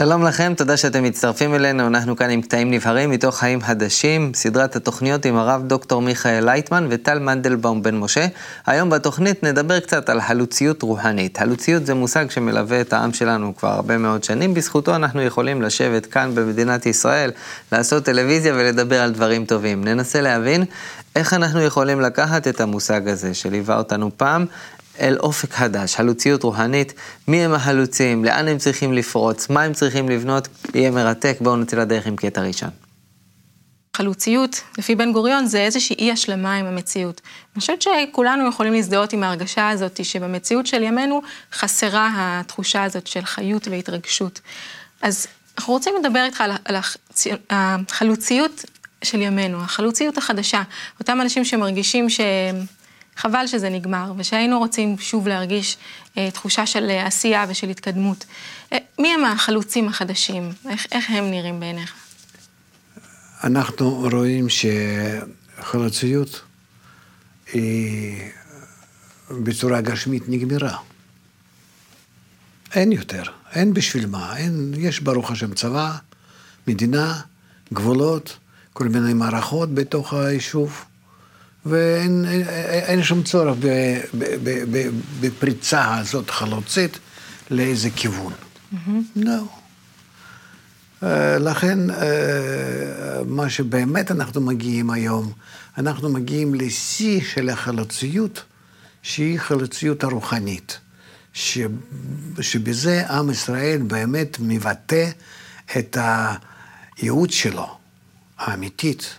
שלום לכם, תודה שאתם מצטרפים אלינו, אנחנו כאן עם קטעים נבחרים מתוך חיים חדשים, סדרת התוכניות עם הרב דוקטור מיכאל לייטמן וטל מנדלבאום בן משה. היום בתוכנית נדבר קצת על חלוציות רוחנית. חלוציות זה מושג שמלווה את העם שלנו כבר הרבה מאוד שנים, בזכותו אנחנו יכולים לשבת כאן במדינת ישראל, לעשות טלוויזיה ולדבר על דברים טובים. ננסה להבין איך אנחנו יכולים לקחת את המושג הזה שליווה אותנו פעם, אל אופק חדש, חלוציות רוחנית, מי הם החלוצים, לאן הם צריכים לפרוץ, מה הם צריכים לבנות, יהיה מרתק. בואו נצא לדרך עם קטע ראשון. חלוציות, לפי בן גוריון, זה איזושהי אי השלמה עם המציאות. אני חושבת שכולנו יכולים להזדהות עם ההרגשה הזאת, שבמציאות של ימינו חסרה התחושה הזאת של חיות והתרגשות. אז אנחנו רוצים לדבר איתך על החלוציות של ימינו, החלוציות החדשה, אותם אנשים שמרגישים חבל שזה נגמר, ושהיינו רוצים שוב להרגיש תחושה של עשייה ושל התקדמות. מי הם החלוצים החדשים? איך הם נראים בעיניך? אנחנו רואים שחלוציות היא בצורה גשמית נגמרה. אין יותר, אין בשביל מה, יש ברוך השם צבא, מדינה, גבולות, כל מיני מערכות בתוך היישוב, ואין שום צורך בפריצה הזאת חלוצית לאיזה כיוון. לא. לכן, מה שבאמת אנחנו מגיעים היום, אנחנו מגיעים לשיא של החלוציות, שהיא חלוציות הרוחנית, שבזה עם ישראל באמת מבטא את הייעוד שלו, האמיתית,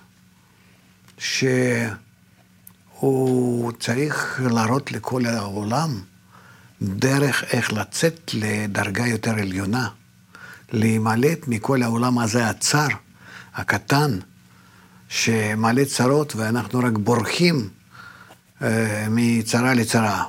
הוא צריך להראות לכל העולם דרך איך לצאת לדרגה יותר עליונה, להימלט מכל העולם הזה הצר, הקטן, שמעלה צרות ואנחנו רק בורחים מצרה לצרה.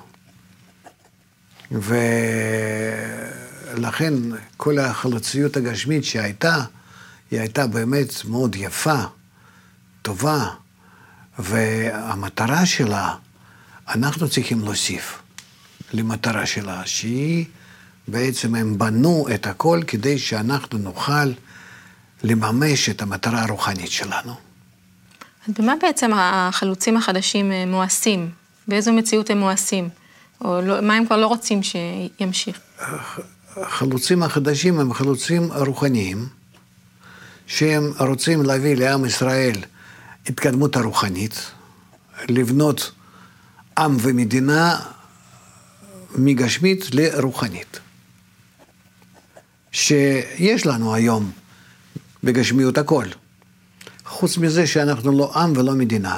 ולכן כל החלוציות הגשמית שהייתה, היא הייתה באמת מאוד יפה, טובה, והמטרה שלה, אנחנו צריכים להוסיף למטרה שלה, שהיא בעצם הם בנו את הכל כדי שאנחנו נוכל לממש את המטרה הרוחנית שלנו. אז במה בעצם החלוצים החדשים מואסים? באיזו מציאות הם מואסים? או מה הם כבר לא רוצים שימשיך? החלוצים החדשים הם חלוצים רוחניים, שהם רוצים להביא לעם ישראל התקדמות הרוחנית, לבנות עם ומדינה מגשמית לרוחנית. שיש לנו היום בגשמיות הכל. חוץ מזה שאנחנו לא עם ולא מדינה.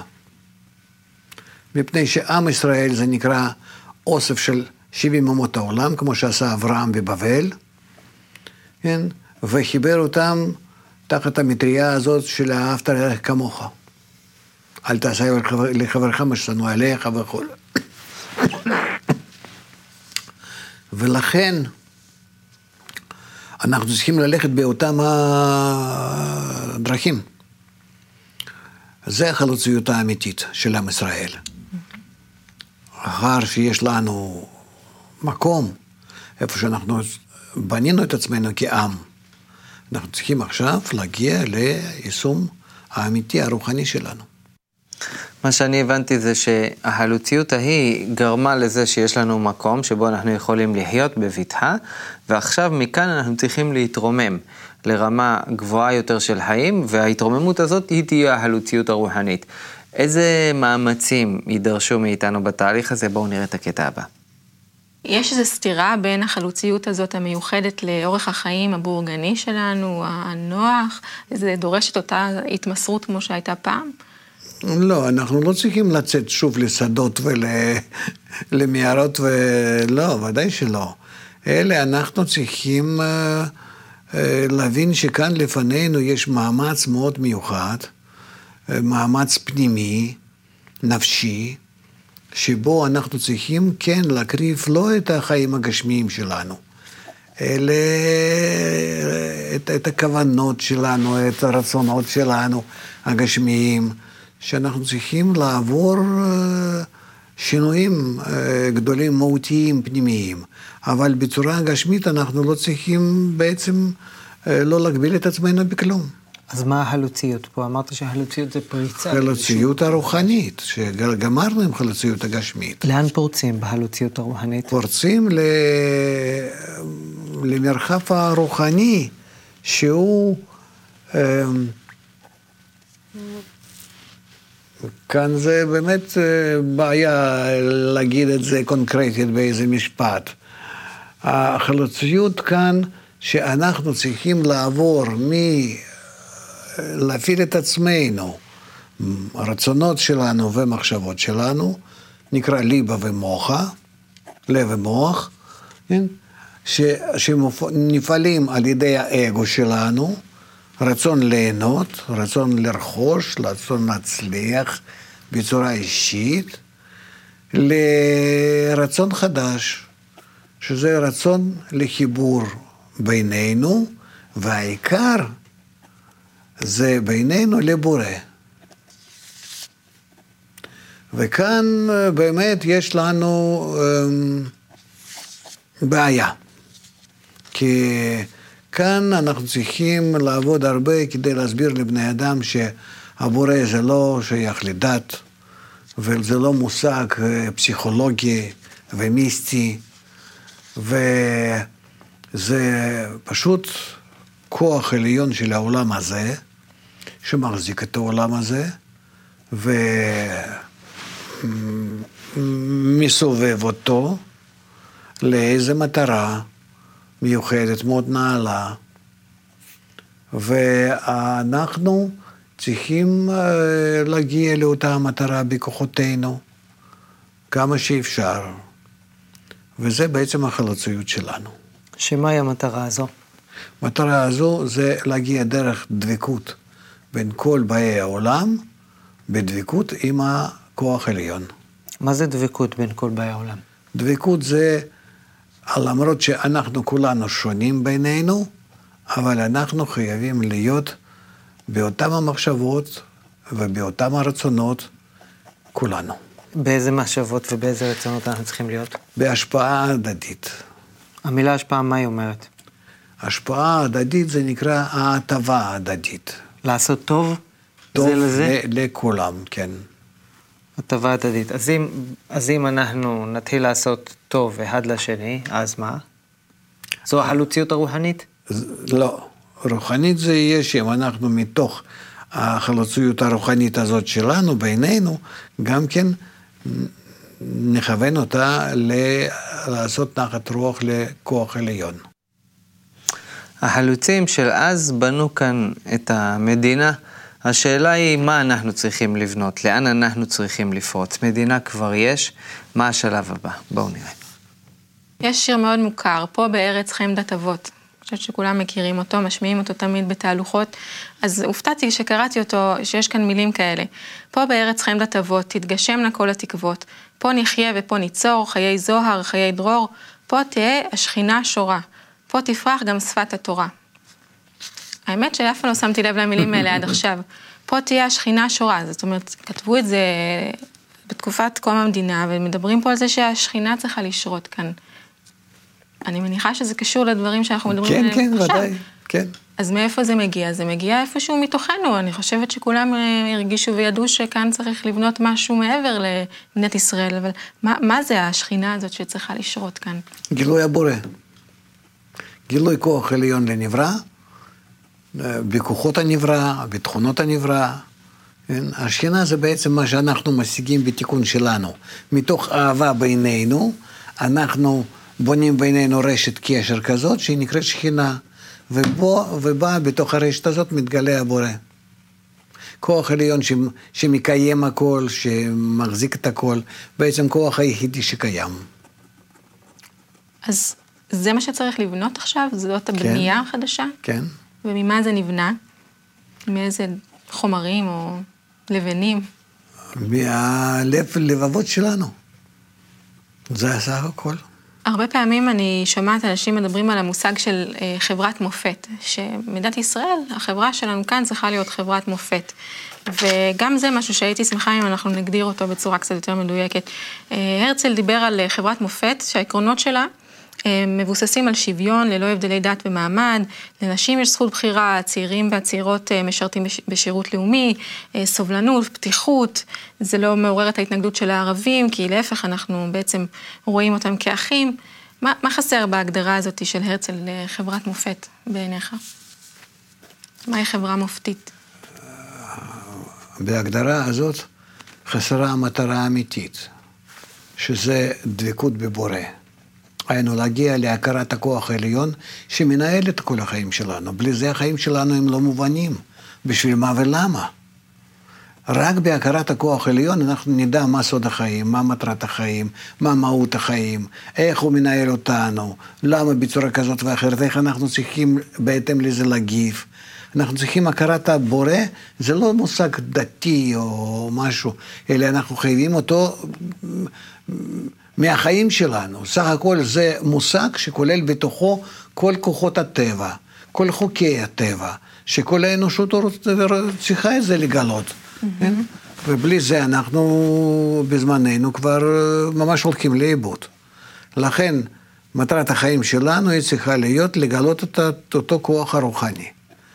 מפני שעם ישראל זה נקרא אוסף של 70 אומות העולם, כמו שעשה אברהם בבבל, כן? וחיבר אותם תחת המטריה הזאת של אהבת לרעך כמוך. אל תעשה לחברך מה ששנוא עליך וכו'. ולכן אנחנו צריכים ללכת באותם הדרכים. זה החלוציות האמיתית של עם ישראל. אחר שיש לנו מקום, איפה שאנחנו בנינו את עצמנו כעם, אנחנו צריכים עכשיו להגיע ליישום האמיתי הרוחני שלנו. מה שאני הבנתי זה שהחלוציות ההיא גרמה לזה שיש לנו מקום שבו אנחנו יכולים לחיות בבטחה, ועכשיו מכאן אנחנו צריכים להתרומם לרמה גבוהה יותר של חיים, וההתרוממות הזאת היא תהיה החלוציות הרוחנית. איזה מאמצים יידרשו מאיתנו בתהליך הזה? בואו נראה את הקטע הבא. יש איזו סתירה בין החלוציות הזאת המיוחדת לאורך החיים הבורגני שלנו, הנוח, זה דורש את אותה התמסרות כמו שהייתה פעם? לא, אנחנו לא צריכים לצאת שוב לשדות ולמערות ולא, ודאי שלא. אלה אנחנו צריכים להבין שכאן לפנינו יש מאמץ מאוד מיוחד, מאמץ פנימי, נפשי, שבו אנחנו צריכים כן להקריב לא את החיים הגשמיים שלנו, אלא את הכוונות שלנו, את הרצונות שלנו הגשמיים, שאנחנו צריכים לעבור שינויים גדולים, מהותיים, פנימיים. אבל בצורה גשמית אנחנו לא צריכים בעצם לא להגביל את עצמנו בכלום. אז מה החלוציות פה? אמרת שהחלוציות זה פריצה. חלוציות הרוחנית, שגמרנו עם חלוציות הגשמית. לאן פורצים בחלוציות הרוחנית? פורצים למרחב הרוחני, שהוא... כאן זה באמת בעיה להגיד את זה קונקרטית באיזה משפט. החלוציות כאן שאנחנו צריכים לעבור להפעיל את עצמנו, הרצונות שלנו ומחשבות שלנו, נקרא ליבה ומוחה, לב ומוח, כן? שנפעלים על ידי האגו שלנו, רצון ליהנות, רצון לרכוש, רצון להצליח בצורה אישית, לרצון חדש, שזה רצון לחיבור בינינו, והעיקר זה בינינו לבורא. וכאן באמת יש לנו בעיה, כי כאן אנחנו צריכים לעבוד הרבה כדי להסביר לבני אדם שהבורא זה לא שייך לדת, וזה לא מושג פסיכולוגי ומיסטי, וזה פשוט כוח עליון של העולם הזה, שמחזיק את העולם הזה, ומסובב אותו לאיזה מטרה מיוחדת, מאוד נעלה, ואנחנו צריכים להגיע לאותה המטרה בכוחותינו, כמה שאפשר, וזה בעצם החלוציות שלנו. שמהי המטרה הזו? המטרה הזו זה להגיע דרך דבקות בין כל באי העולם, בדבקות עם הכוח עליון. מה זה דבקות בין כל באי העולם? דבקות זה, למרות שאנחנו כולנו שונים בינינו, אבל אנחנו חייבים להיות באותם המחשבות ובאותם הרצונות כולנו. באיזה מחשבות ובאיזה רצונות אנחנו צריכים להיות? בהשפעה הדדית. המילה השפעה, מה היא אומרת? השפעה הדדית זה נקרא ההטבה הדדית. לעשות טוב? טוב זה לזה? לכולם, כן. הטבה הדדית. אז אם אנחנו נתחיל לעשות טוב אחד לשני, אז מה? זו החלוציות הרוחנית? לא. רוחנית זה יהיה שאם אנחנו מתוך החלוציות הרוחנית הזאת שלנו, בינינו, גם כן נכוון אותה לעשות נחת רוח לכוח עליון. החלוצים של אז בנו כאן את המדינה. השאלה היא מה אנחנו צריכים לבנות, לאן אנחנו צריכים לפרוץ. מדינה כבר יש, מה השלב הבא? בואו נראה. יש שיר מאוד מוכר, פה בארץ חמדת אבות. אני חושבת שכולם מכירים אותו, משמיעים אותו תמיד בתהלוכות. אז הופתעתי שקראתי אותו, שיש כאן מילים כאלה. פה בארץ חמדת אבות, תתגשמנה כל התקוות. פה נחיה ופה ניצור, חיי זוהר, חיי דרור. פה תהיה השכינה שורה. פה תפרח גם שפת התורה. האמת שאף פעם לא שמתי לב למילים האלה עד עכשיו. פה תהיה השכינה שורה. זאת אומרת, כתבו את זה בתקופת קום המדינה, ומדברים פה על זה שהשכינה צריכה לשרות כאן. אני מניחה שזה קשור לדברים שאנחנו מדברים עליהם עכשיו. כן, ודאי, כן. אז מאיפה זה מגיע? זה מגיע איפשהו מתוכנו. אני חושבת שכולם הרגישו וידעו שכאן צריך לבנות משהו מעבר למדינת ישראל, אבל מה זה השכינה הזאת שצריכה לשרות כאן? גילוי הבורא. גילוי כוח עליון לנברא, בכוחות הנברא, בתכונות הנברא. השכינה זה בעצם מה שאנחנו משיגים בתיקון שלנו. מתוך אהבה בינינו, אנחנו בונים בינינו רשת קשר כזאת, שהיא נקראת שכינה, ובא בתוך הרשת הזאת מתגלה הבורא. כוח עליון שמקיים הכל, שמחזיק את הכל, בעצם כוח היחידי שקיים. אז זה מה שצריך לבנות עכשיו? זאת הבנייה החדשה? כן. וממה זה נבנה? מאיזה חומרים או לבנים? מהלבבות שלנו. זה הסך הכל. הרבה פעמים אני שומעת אנשים מדברים על המושג של חברת מופת, שמדינת ישראל, החברה שלנו כאן צריכה להיות חברת מופת. וגם זה משהו שהייתי שמחה אם אנחנו נגדיר אותו בצורה קצת יותר מדויקת. הרצל דיבר על חברת מופת שהעקרונות שלה מבוססים על שוויון ללא הבדלי דת ומעמד, לנשים יש זכות בחירה, הצעירים והצעירות משרתים בשירות לאומי, סובלנות, פתיחות, זה לא מעורר את ההתנגדות של הערבים, כי להפך אנחנו בעצם רואים אותם כאחים. מה חסר בהגדרה הזאת של הרצל לחברת מופת בעיניך? מהי חברה מופתית? בהגדרה הזאת חסרה המטרה האמיתית, שזה דבקות בבורא. היינו להגיע להכרת הכוח העליון שמנהל את כל החיים שלנו. בלי זה החיים שלנו הם לא מובנים. בשביל מה ולמה? רק בהכרת הכוח העליון אנחנו נדע מה סוד החיים, מה מטרת החיים, מה מהות החיים, איך הוא מנהל אותנו, למה בצורה כזאת ואחרת, איך אנחנו צריכים בהתאם לזה להגיב. אנחנו צריכים הכרת הבורא, זה לא מושג דתי או משהו, אלא אנחנו חייבים אותו מהחיים שלנו. סך הכל זה מושג שכולל בתוכו כל כוחות הטבע, כל חוקי הטבע, שכל האנושות צריכה את זה לגלות. ובלי זה אנחנו בזמננו כבר ממש הולכים לאיבוד. לכן מטרת החיים שלנו היא צריכה להיות לגלות את אותו כוח הרוחני.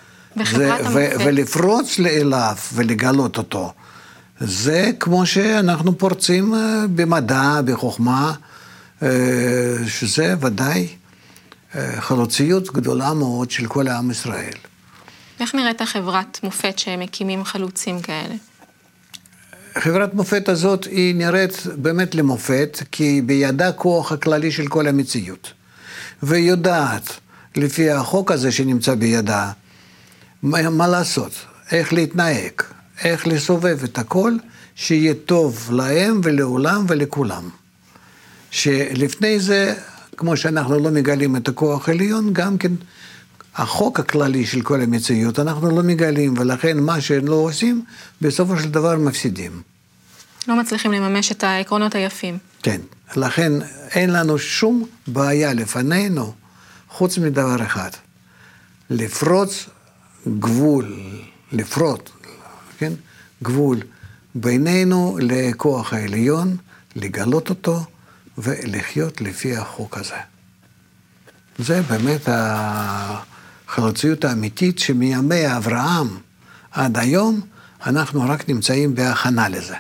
ולפרוץ אליו ולגלות אותו. זה כמו שאנחנו פורצים במדע, בחוכמה, שזה ודאי חלוציות גדולה מאוד של כל העם ישראל. איך נראית החברת מופת שמקימים חלוצים כאלה? חברת מופת הזאת היא נראית באמת למופת, כי בידה כוח הכללי של כל המציאות. ויודעת, לפי החוק הזה שנמצא בידה, מה לעשות, איך להתנהג, איך לסובב את הכל, שיהיה טוב להם ולעולם ולכולם. שלפני זה, כמו שאנחנו לא מגלים את הכוח העליון, גם כן החוק הכללי של כל המציאות, אנחנו לא מגלים, ולכן מה שהם לא עושים, בסופו של דבר מפסידים. לא מצליחים לממש את העקרונות היפים. כן, לכן אין לנו שום בעיה לפנינו, חוץ מדבר אחד, לפרוץ גבול, כן? גבול בינינו לכוח העליון, לגלות אותו ולחיות לפי החוק הזה. זה באמת החלוציות האמיתית שמימי אברהם עד היום, אנחנו רק נמצאים בהכנה לזה.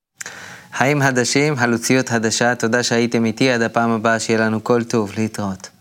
חיים חדשים, חלוציות חדשה, תודה שהייתם איתי, עד הפעם הבאה שיהיה לנו כל טוב, להתראות.